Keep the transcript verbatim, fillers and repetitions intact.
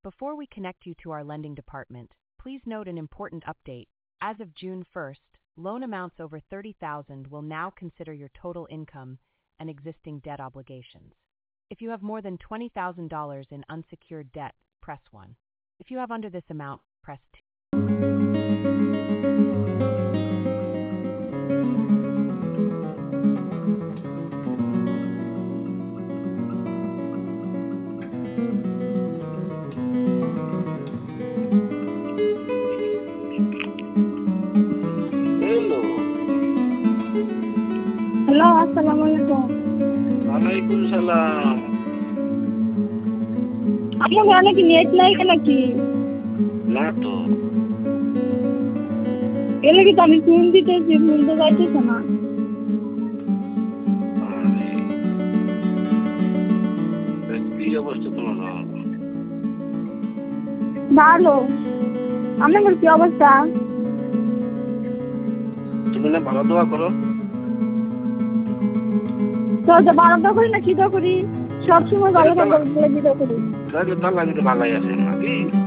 Before we connect you to our lending department, please note an important update. As of June first, loan amounts over thirty thousand dollars will now consider your total income and existing debt obligations. If you have more than twenty thousand dollars in unsecured debt, press one. If you have under this amount, press two. Hello, আসসালামু আলাইকুম। ওয়ালাইকুম সালাম। আপনার গানে কি net নাই নাকি? না তো। এলে কি আমি ফোন দিতেছি, ফোন তো যাইতেছে না। কি অবস্থা তোমার? ভালো। আপনার কি অবস্থা? তুমি না ভালো দোয়া করো। তো যে ভালো দোয়া করি না কি দোয়া করি? সবসময় ভালো দোয়া করি। তাহলে তো আল্লাহ ভালোই আছে নাকি?